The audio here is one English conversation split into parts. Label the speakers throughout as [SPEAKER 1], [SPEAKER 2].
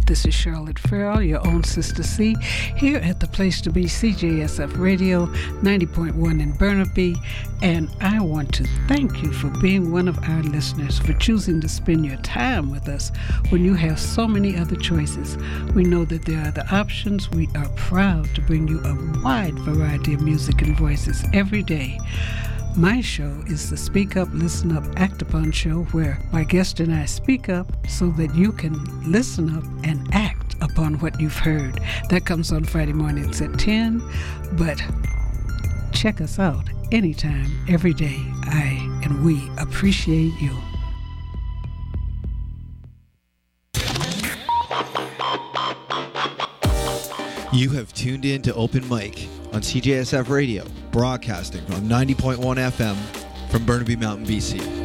[SPEAKER 1] This is Charlotte Farrell, your own Sister C, here at the place to be, CJSF Radio 90.1 in Burnaby, and I want to thank you for being one of our listeners, for choosing to spend your time with us when you have so many other choices. We know that there are other options. We are proud to bring you a wide variety of music and voices every day. My show is the Speak Up, Listen Up, Act Upon show, where my guest and I speak up so that you can listen up and act upon what you've heard. That comes on Friday mornings at 10, but check us out anytime, every day. I and we appreciate you.
[SPEAKER 2] You have tuned in to Open Mic on CJSF Radio, broadcasting on 90.1 FM from Burnaby Mountain, BC.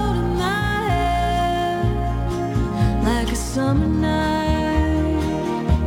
[SPEAKER 3] Summer night.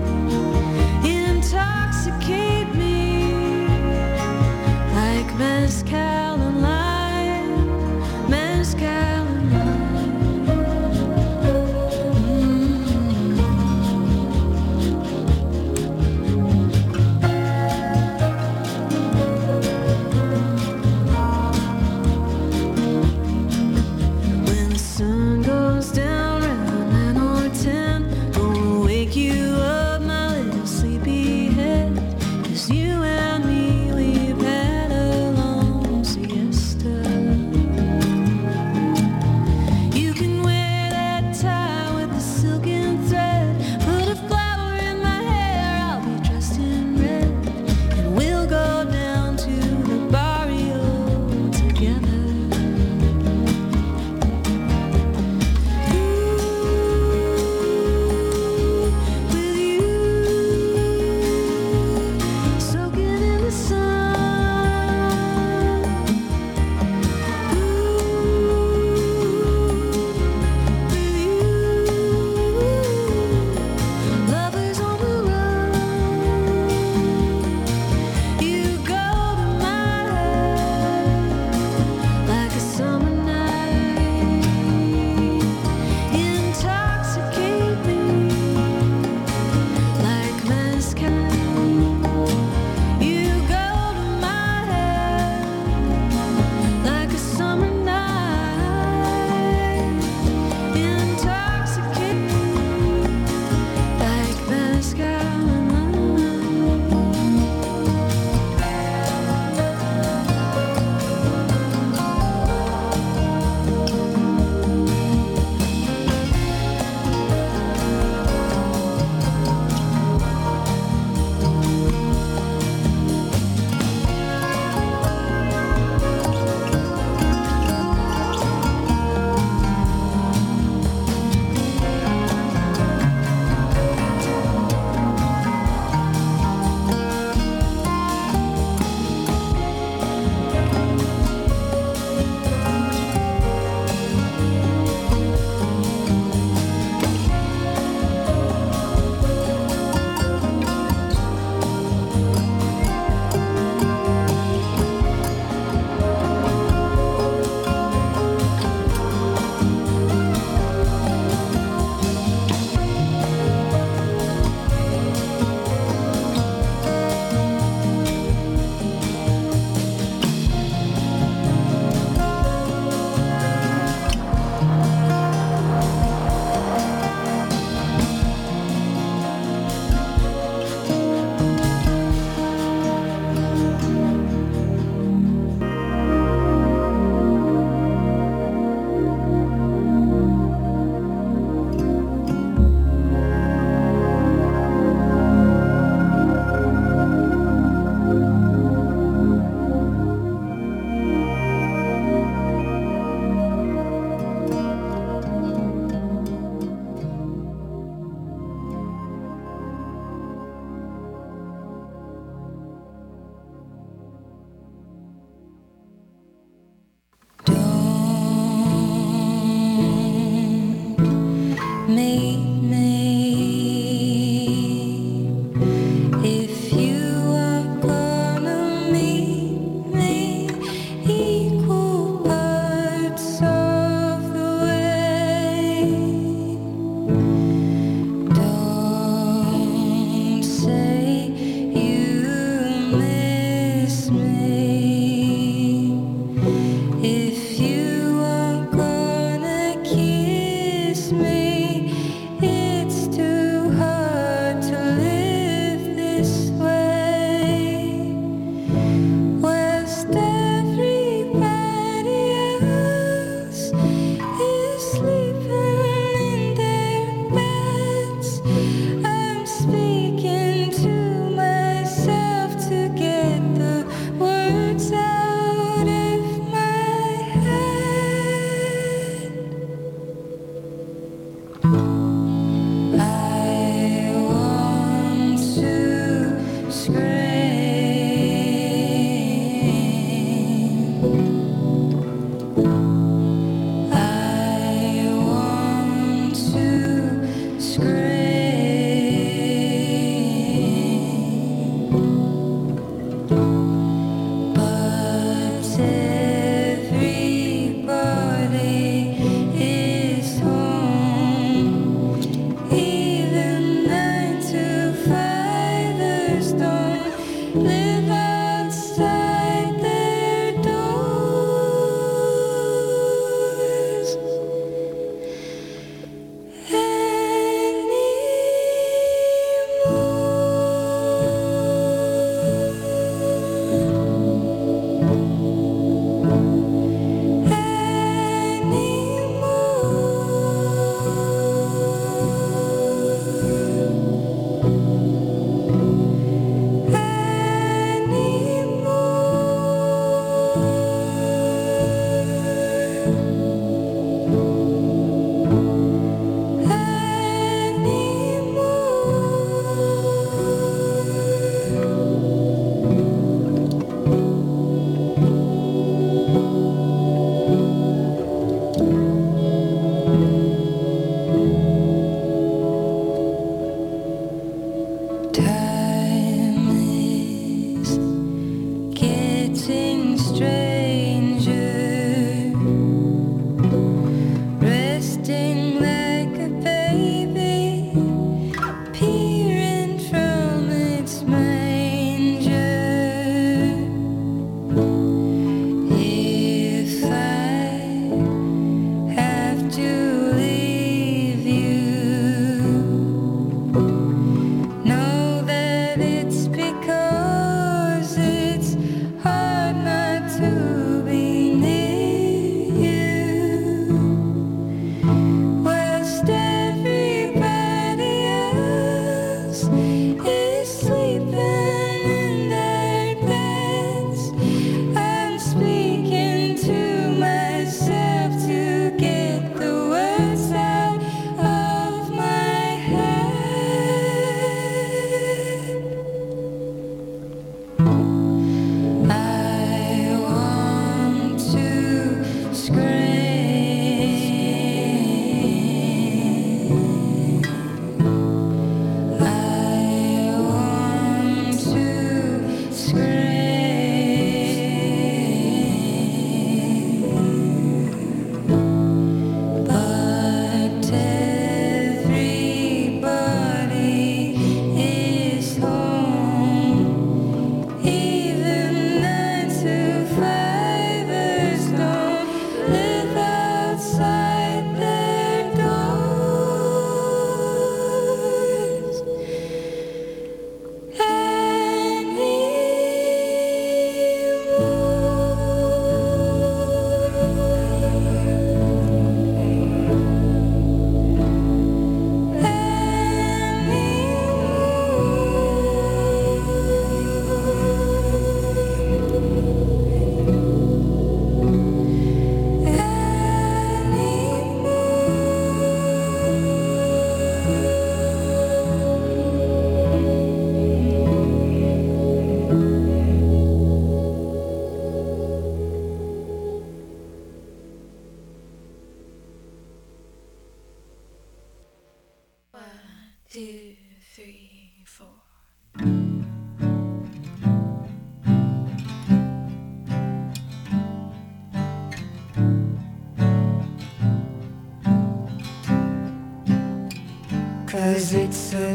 [SPEAKER 3] 'Cause it's a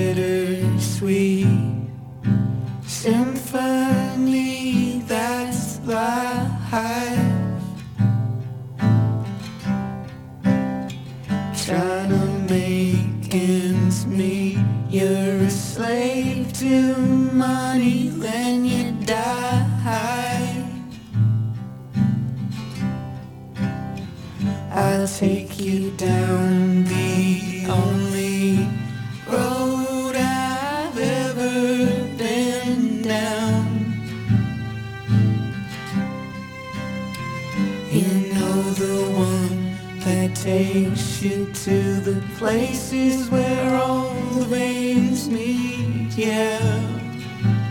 [SPEAKER 3] bittersweet symphony that's life. Trying to make ends meet. You're a slave to money, then you die. I'll take you down the only road I've ever been down. You know, the one that takes you to the places where all the veins meet, yeah.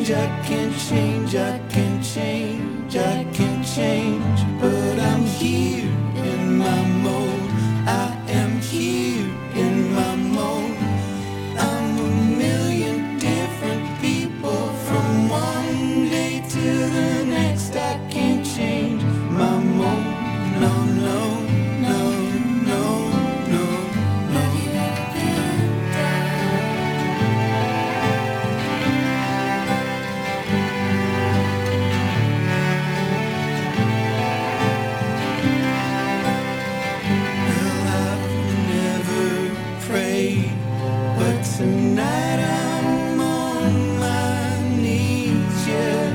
[SPEAKER 3] change, I can change, I can change, I can change, but I'm here in my mode. I am here in my mode. I'm a million different people from one day to the next. I can't change my mode. No, no, no, no, no, no. Well, I've never prayed, but tonight I'm on my knees, yeah.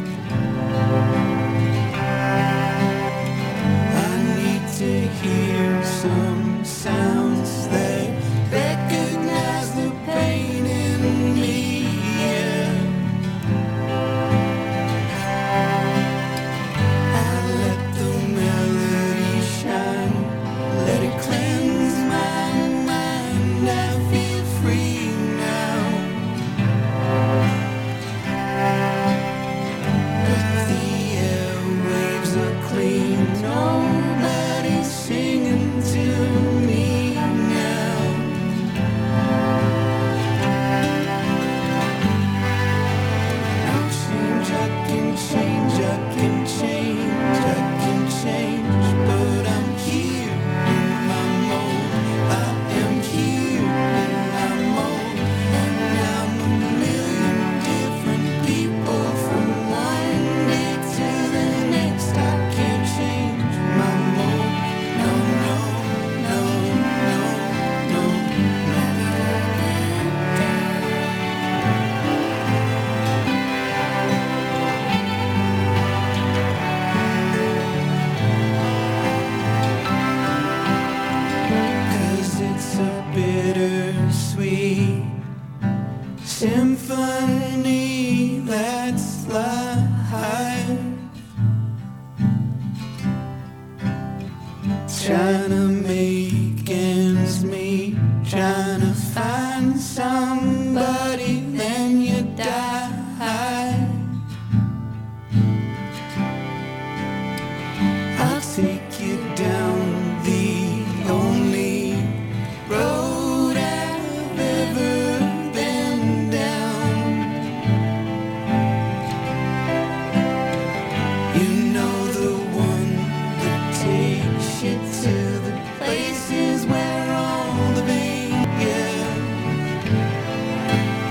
[SPEAKER 3] I need to hear some sounds that recognize the pain in me, yeah. I let the melody shine, let it cleanse my mind. I feel free now. But the airwaves are clean, nobody's singing to me now. No change, I can change, I can change, I can change, but I'm here in my mode. I am here in my mode, and I'm a million different people from one day to the next. I can't change my mode. No, no, no, no, no, no. Cause it's a bittersweet symphony that's live, trying to make ends meet, trying to find somebody, then you die. I'll take you down the only road I've ever been down. You know, the one that takes you to the places where all the pain, yeah.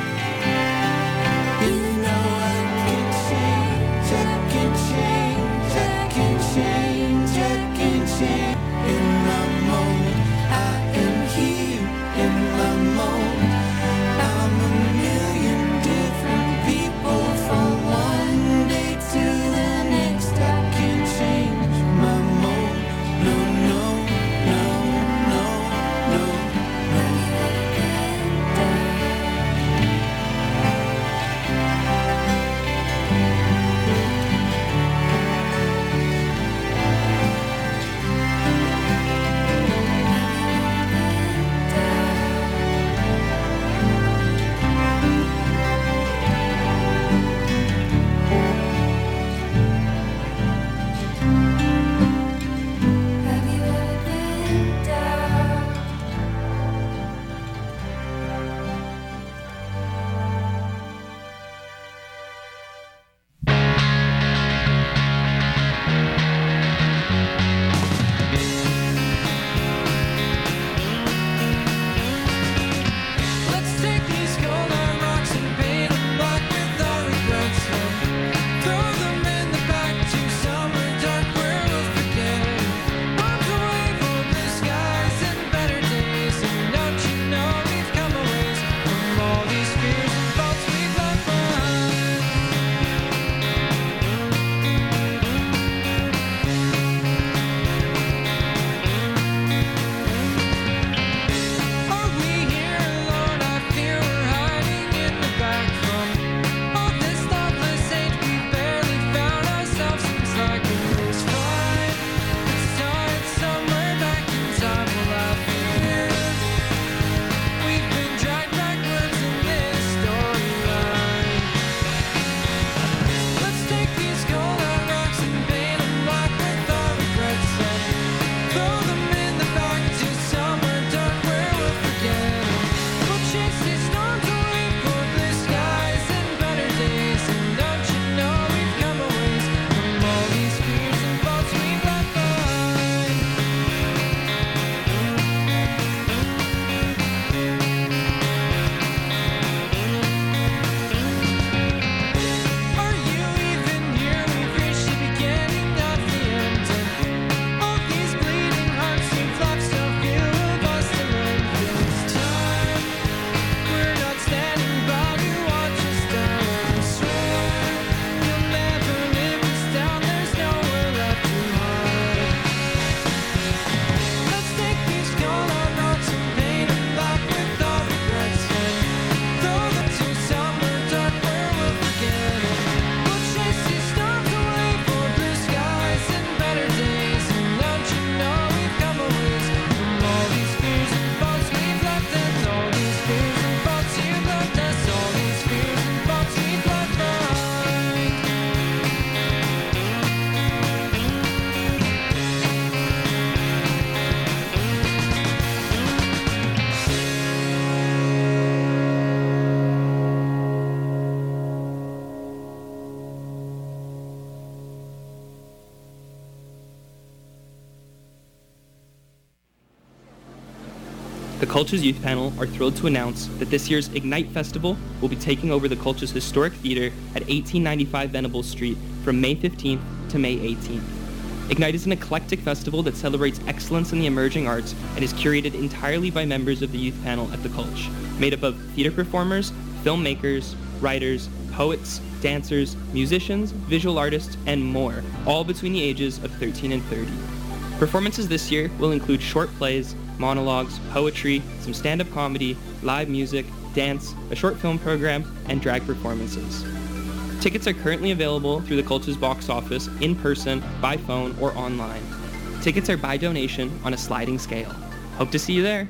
[SPEAKER 4] The Cultures Youth Panel are thrilled to announce that this year's Ignite Festival will be taking over the Cultures Historic Theater at 1895 Venables Street from May 15th to May 18th. Ignite is an eclectic festival that celebrates excellence in the emerging arts and is curated entirely by members of the youth panel at the Culture, made up of theater performers, filmmakers, writers, poets, dancers, musicians, visual artists, and more, all between the ages of 13 and 30. Performances this year will include short plays, monologues, poetry, some stand-up comedy, live music, dance, a short film program, and drag performances. Tickets are currently available through the Culture's box office, in person, by phone, or online. Tickets are by donation on a sliding scale. Hope to see you there.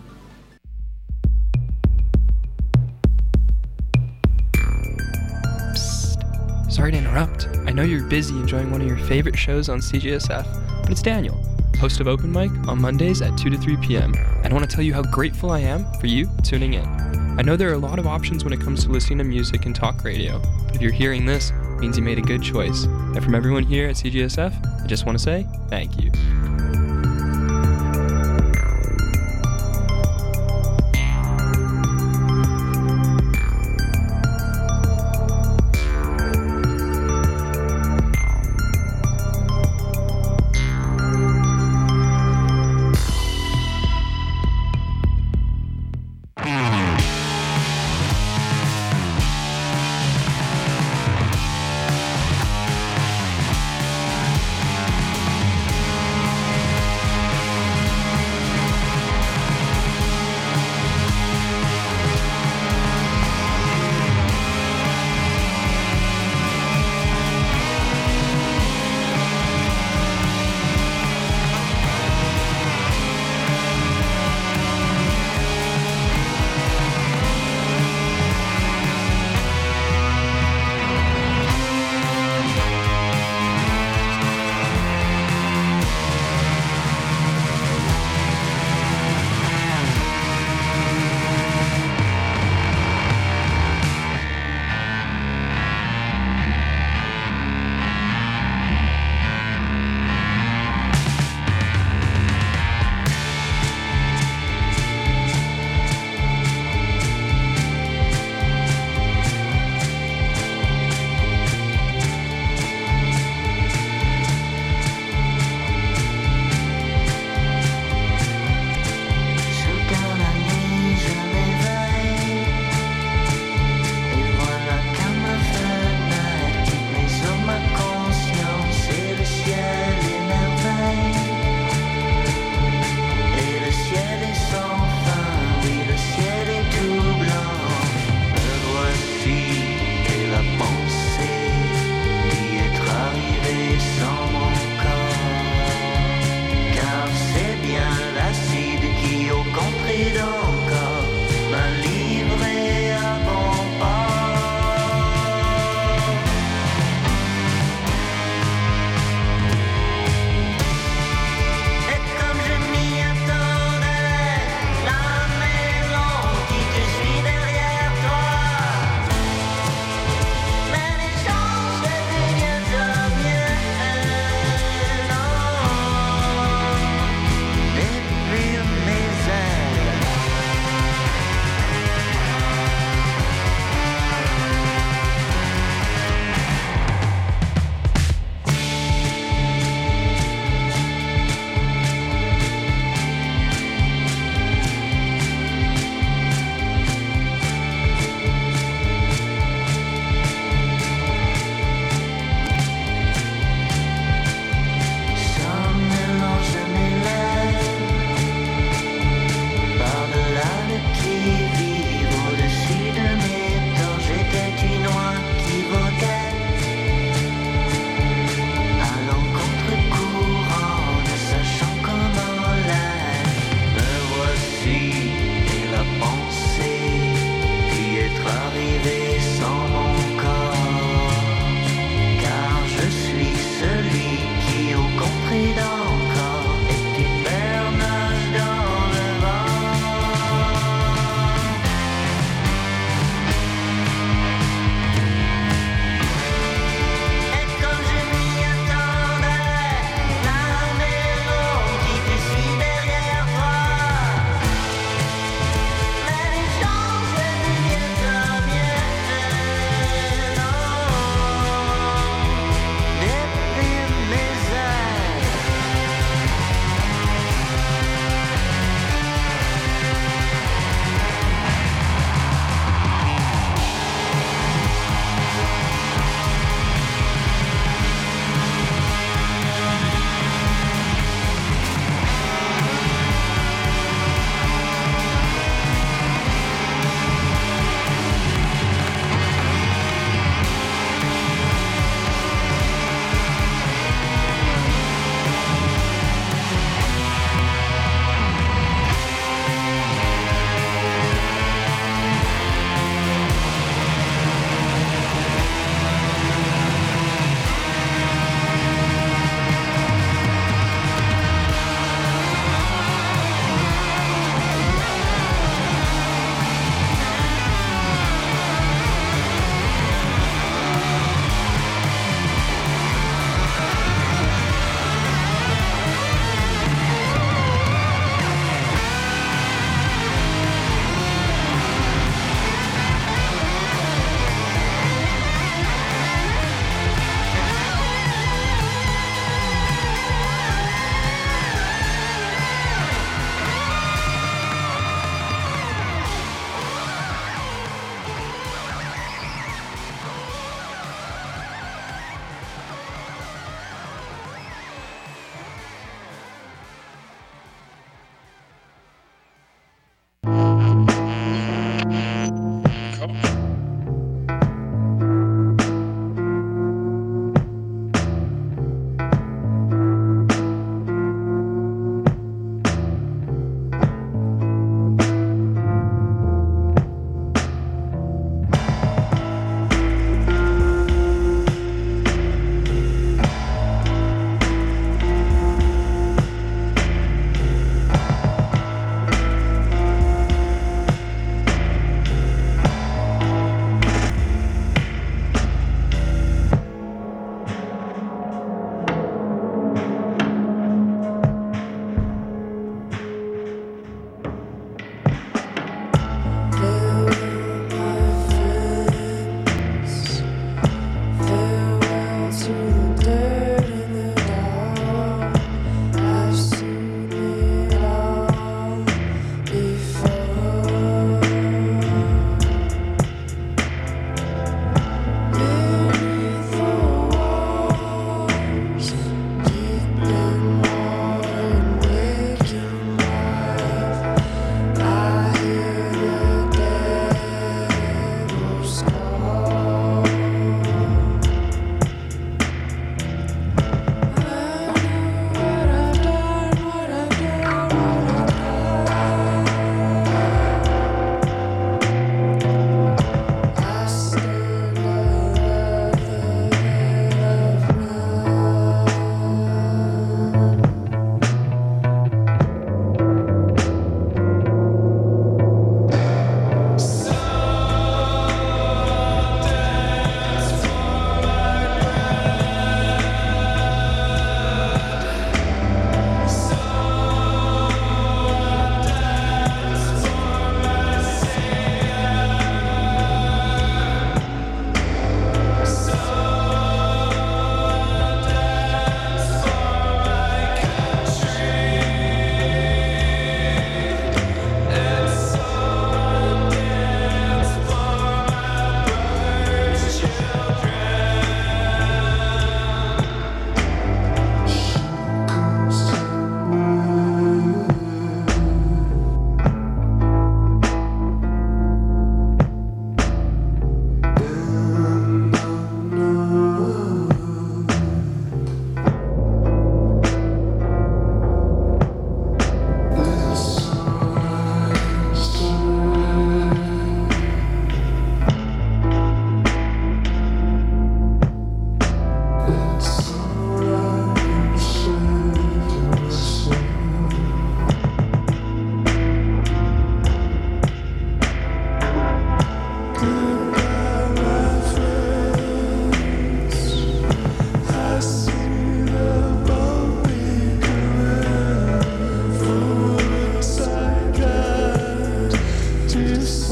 [SPEAKER 5] Psst. Sorry to interrupt. I know you're busy enjoying one of your favorite shows on CJSF, but it's Daniel, host of Open Mic on Mondays at 2 to 3 p.m. And I want to tell you how grateful I am for you tuning in. I know there are a lot of options when it comes to listening to music and talk radio, but if you're hearing this, it means you made a good choice. And from everyone here at CJSF, I just want to say thank you.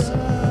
[SPEAKER 3] sun.